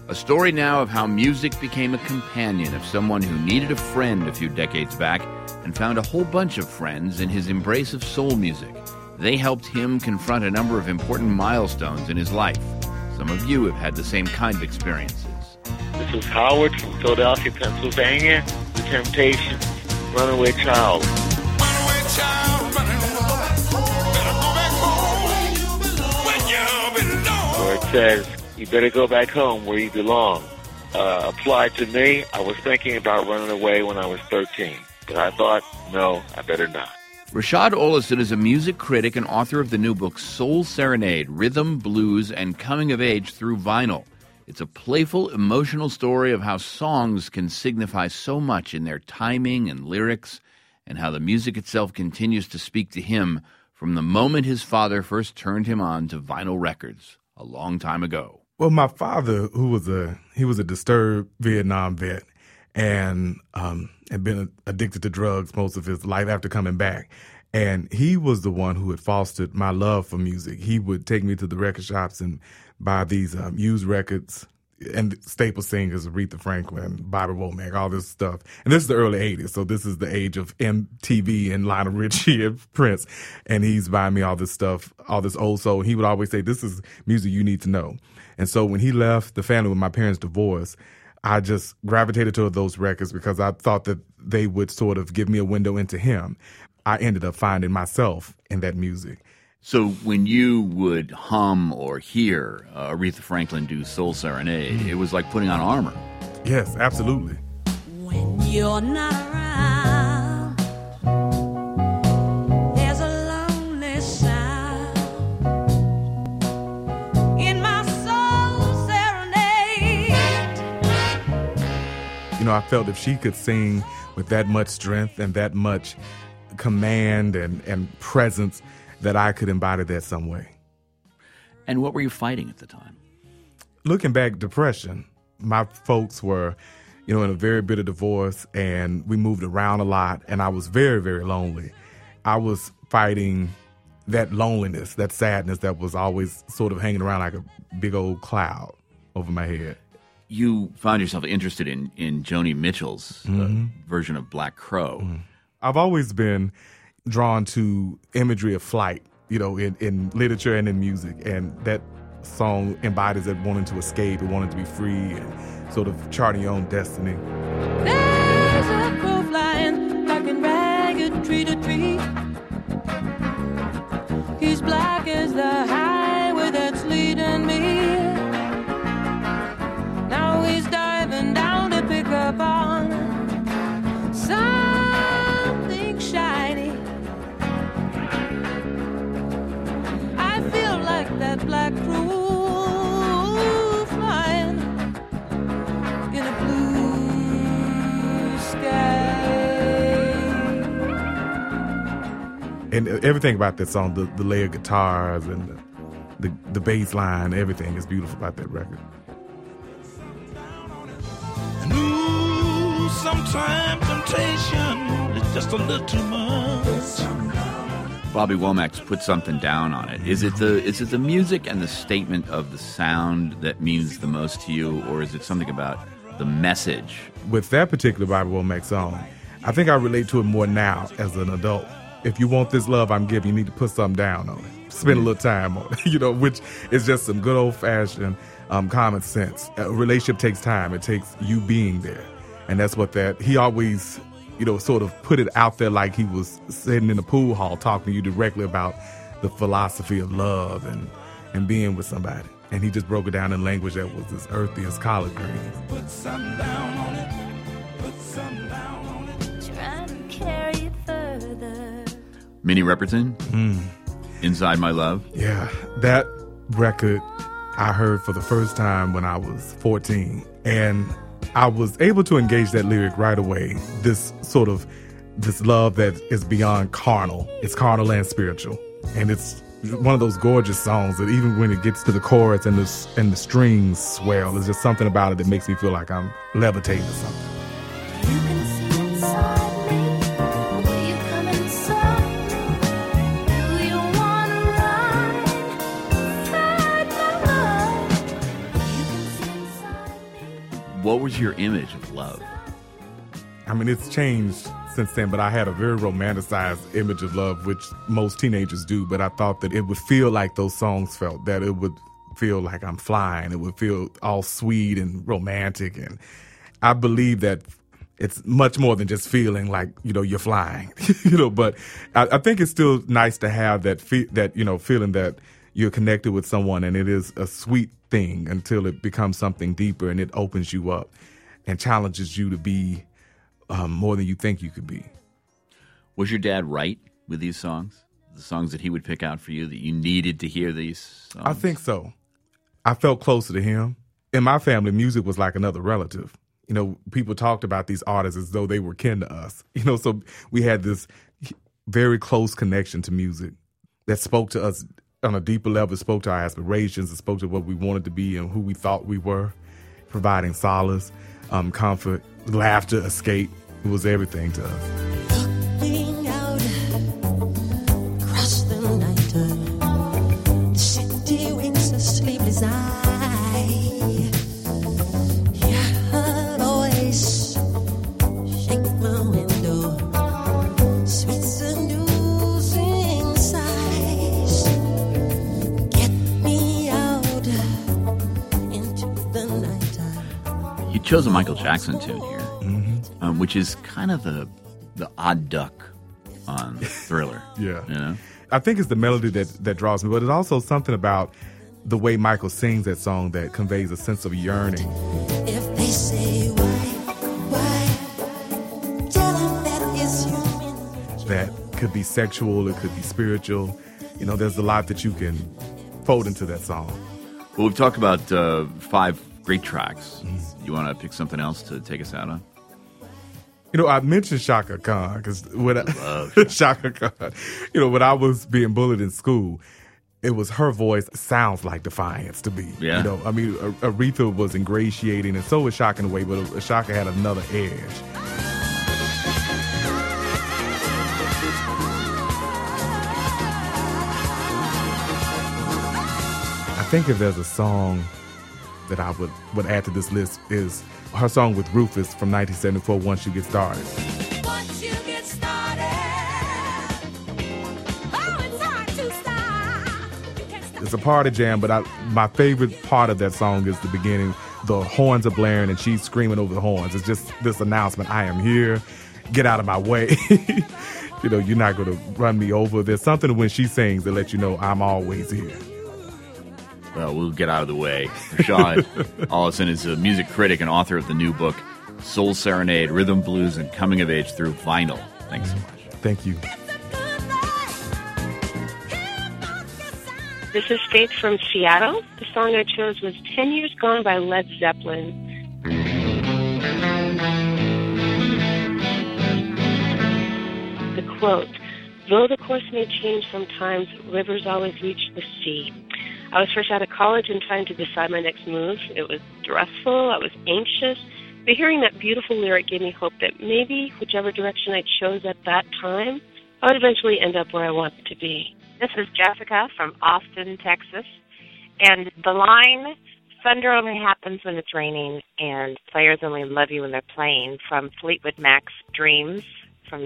A story now of how music became a companion of someone who needed a friend a few decades back and found a whole bunch of friends in his embrace of soul music. They helped him confront a number of important milestones in his life. Some of you have had the same kind of experiences. This is Howard from Philadelphia, Pennsylvania. The Temptations, Runaway Child. Runaway child, running better go back home when you belong. Where it says, you better go back home where you belong. Applied to me, I was thinking about running away when I was 13. But I thought, no, I better not. Rashad Olison is a music critic and author of the new book Soul Serenade, Rhythm, Blues, and Coming of Age Through Vinyl. It's a playful, emotional story of how songs can signify so much in their timing and lyrics, and how the music itself continues to speak to him from the moment his father first turned him on to vinyl records a long time ago. Well, my father, who was a disturbed Vietnam vet and had been addicted to drugs most of his life after coming back. And he was the one who had fostered my love for music. He would take me to the record shops and buy these used records and staple singers, Aretha Franklin, Bobby Womack, all this stuff. And this is the early 80s, so this is the age of MTV and Lionel Richie and Prince. And he's buying me all this stuff, all this old soul. He would always say, this is music you need to know. And so when he left the family, when my parents divorced, I just gravitated toward those records because I thought that they would sort of give me a window into him. I ended up finding myself in that music. So when you would hum or hear Aretha Franklin do Soul Serenade, it was like putting on armor. Yes, absolutely. When you're not around, there's a lonely sound in my soul serenade. You know, I felt if she could sing with that much strength and that much command and presence, that I could embody that some way. And what were you fighting at the time? Looking back, depression. My folks were, in a very bitter divorce, and we moved around a lot, and I was very, very lonely. I was fighting that loneliness, that sadness that was always sort of hanging around like a big old cloud over my head. You found yourself interested in Joni Mitchell's version of Black Crow. Mm-hmm. I've always been drawn to imagery of flight, in literature and in music. And that song embodies that wanting to escape and wanting to be free and sort of charting your own destiny. There's a crow flying black and ragged tree to tree. He's black as the highway that's leading me. Now he's diving down to pick up on something shiny. I feel like that black crow flying in a blue sky. And everything about that song, the layered guitars and the bass line, everything is beautiful about that record. And ooh, sometimes temptation is just a little too much. Bobby Womack's Put Something Down on It. Is it the music and the statement of the sound that means the most to you, or is it something about the message? With that particular Bobby Womack song, I think I relate to it more now as an adult. If you want this love I'm giving, you need to put something down on it. Spend a little time on it, which is just some good old-fashioned common sense. A relationship takes time. It takes you being there. And that's what he always, sort of put it out there like he was sitting in a pool hall talking to you directly about the philosophy of love and being with somebody. And he just broke it down in language that was as earthy as collard greens. Put something down on it. Put something down on it. Trying to carry it further. Minnie Riperton, Inside My Love. Yeah, that record I heard for the first time when I was 14. And I was able to engage that lyric right away. This love that is beyond carnal. It's carnal and spiritual. And it's one of those gorgeous songs that even when it gets to the chorus and the strings swell, there's just something about it that makes me feel like I'm levitating or something. You can see inside me. Will you come inside me? Do you want to ride inside my mind? You can see inside me. what was your image of love? I mean, it's changed since then, but I had a very romanticized image of love, which most teenagers do. But I thought that it would feel like those songs felt, that it would feel like I'm flying. It would feel all sweet and romantic. And I believe that it's much more than just feeling like, you're flying, but I think it's still nice to have that, feeling that you're connected with someone, and it is a sweet thing until it becomes something deeper and it opens you up and challenges you to be more than you think you could be. Was your dad right with these songs? The songs that he would pick out for you, that you needed to hear these songs? I think so. I felt closer to him. In my family, music was like another relative. People talked about these artists as though they were kin to us. So we had this very close connection to music that spoke to us on a deeper level, spoke to our aspirations, it spoke to what we wanted to be and who we thought we were, providing solace, comfort, laughter, escape. It was everything to us. Looking out across the night, the city winks a sleepless eye. Yeah, I'll always shake my window, sweet seducing sighs. Get me out into the nighttime. You chose a Michael Jackson tune here, which is kind of the odd duck on Thriller. Yeah. I think it's the melody that draws me, but it's also something about the way Michael sings that song that conveys a sense of yearning. If they say why, tell them that is human. That could be sexual, it could be spiritual. There's a lot that you can fold into that song. Well, we've talked about 5 great tracks. You want to pick something else to take us out on? I mentioned Chaka Khan because Chaka Khan, when I was being bullied in school, it was her voice sounds like defiance to me. Yeah. Aretha was ingratiating, and so was Chaka in a way, but Chaka had another edge. I think if there's a song that I would add to this list is her song with Rufus from 1974, Once You Get Started. Once you get started, oh, it's hard to stop. You can't stop. It's a party jam, but my favorite part of that song is the beginning. The horns are blaring and she's screaming over the horns. It's just this announcement, I am here, get out of my way. You're not going to run me over. There's something when she sings that lets you know I'm always here. Well, we'll get out of the way. Rashad Ollison is a music critic and author of the new book, Soul Serenade, Rhythm, Blues, and Coming of Age Through Vinyl. Thanks so much. Thank you. This is Faith from Seattle. The song I chose was 10 Years Gone by Led Zeppelin. The quote, though the course may change sometimes, rivers always reach the sea. I was fresh out of college and trying to decide my next move. It was stressful, I was anxious, but hearing that beautiful lyric gave me hope that maybe whichever direction I chose at that time, I would eventually end up where I wanted to be. This is Jessica from Austin, Texas. And the line, thunder only happens when it's raining and players only love you when they're playing, from Fleetwood Mac's Dreams from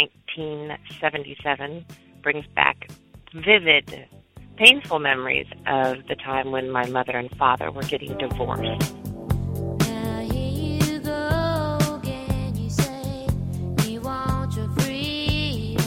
1977, brings back vivid, painful memories of the time when my mother and father were getting divorced. Now here you go again, you say you want your freedom.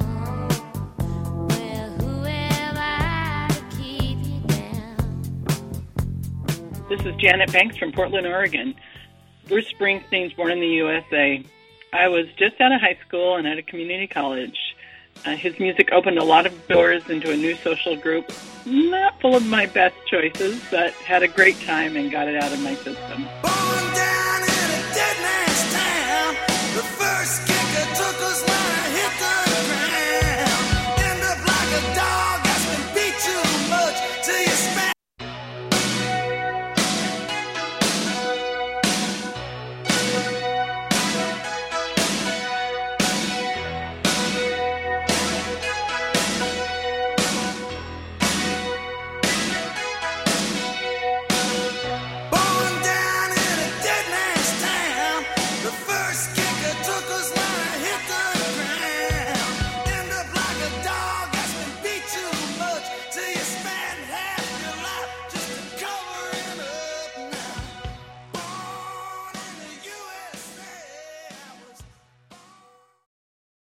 Well, who am I to keep you down? This is Janet Banks from Portland, Oregon. Bruce Springsteen's Born in the USA. I was just out of high school and at a community college. His music opened a lot of doors into a new social group, not full of my best choices, but had a great time and got it out of my system. Born down in a dead man's town. The first kicker took us when I hit the ground. End up like a dog that's been beat too much till you smack. Born down in a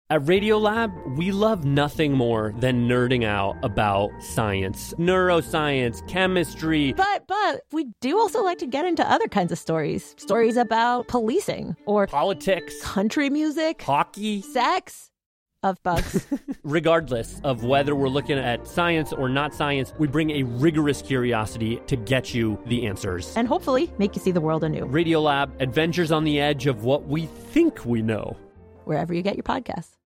At Radiolab, we love nothing more than nerding out about science, neuroscience, chemistry. But we do also like to get into other kinds of stories. Stories about policing or politics, country music, hockey, sex, of bugs. Regardless of whether we're looking at science or not science, we bring a rigorous curiosity to get you the answers. And hopefully make you see the world anew. Radiolab, adventures on the edge of what we think we know. Wherever you get your podcasts.